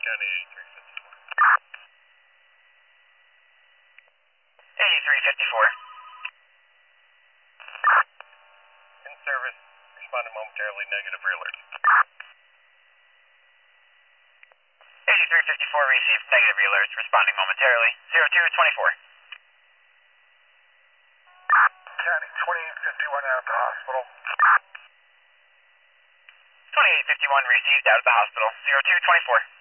County 8354. 8354. In service, responding momentarily, negative rear alert. 8354 received negative alerts, responding momentarily. 0224. County 2851 out of the hospital. 2851 received out of the hospital. 0224.